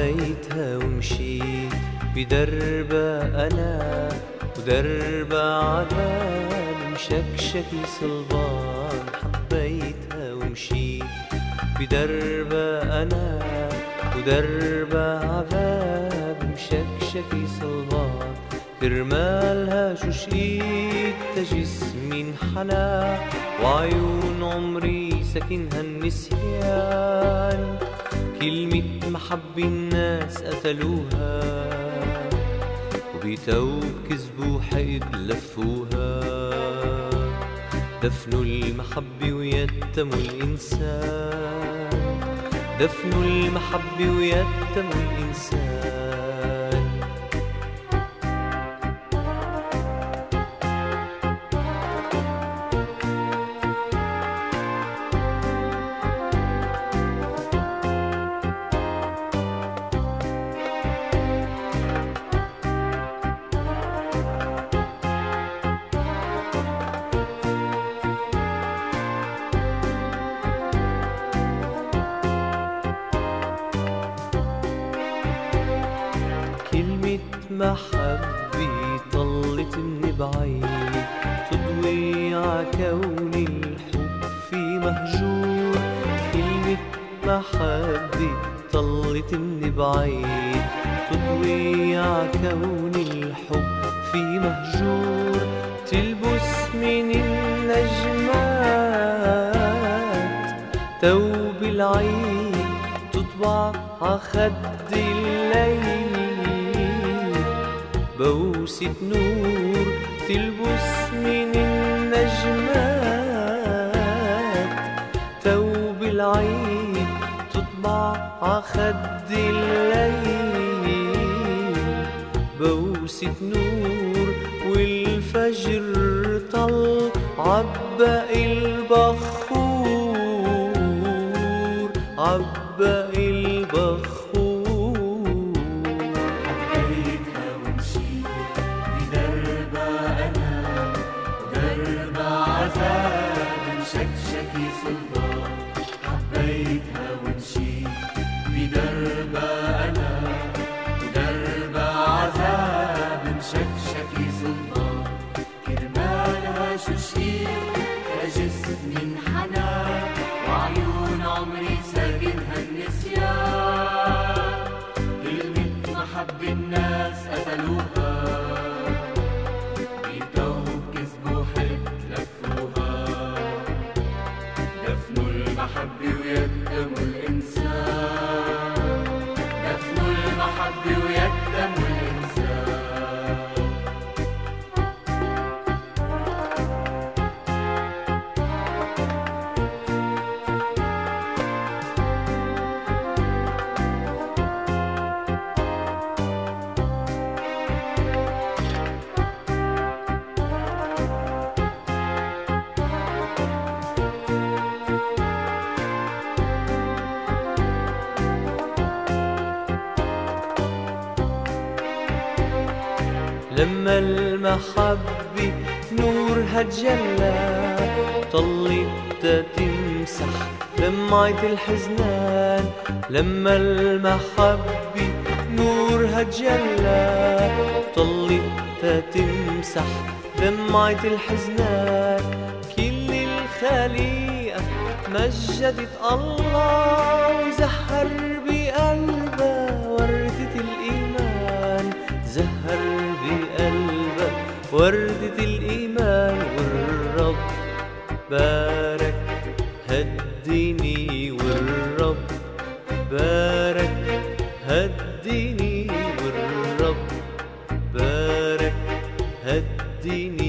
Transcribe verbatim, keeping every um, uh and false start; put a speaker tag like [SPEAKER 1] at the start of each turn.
[SPEAKER 1] حبيتها ومشيت بدربها أنا، ودربها عذاب مشكشكي صلبان. حبيتها ومشيت بدربها أنا، ودربها عذاب مشكشكي صلبان. كرمالها شو شقيت جسمي انحنى، وعيون عمري سكنها النسيان. كلمة محبة الناس قتلوها، وبتوب كذبوا حقد لفوها. دفنوا المحبة ويتموا الإنسان، دفنوا المحبة ويتموا الإنسان. كلمة محبة طلت من بعيد، تضوي عكون الحب في مهجور. كلمة محبة طلت من بعيد، تضوي عكون الحب في مهجور. تلبس من النجمات ثوب العيد، تطبع عخد الليل بوسة نور. تلبس من النجمات ثوب العيد، تطبع عخد الليل بوسة نور. والفجر طل عبق البخور، عبق البخور.
[SPEAKER 2] شكشكي صلبان. حبيتها ومشيت بدربها أنا، ودربها عذاب مشكشكي صلبان. كرمالها شو شقيت يا جسمي انحنى، وعيون عمري ساكنها النسيان. كلمة محبة الناس قتلوها، بتوب كذبوا حقد لفوها. دفنوا المحبة ويتموا الإنسان، دفنوا المحبة ويتموا الإنسان.
[SPEAKER 1] لما المحبة نورها تجلى، طلت تمسح دمعة الحزنان. لما المحبة نورها تجلى، طلت تمسح دمعة الحزنان. كل الخليقة مجدت الله، وزهر بقلبها وردة الإيمان. زهر بقلبك وردة الإيمان. والرب بارك هالديني، والرب بارك هالديني، والرب بارك هالديني.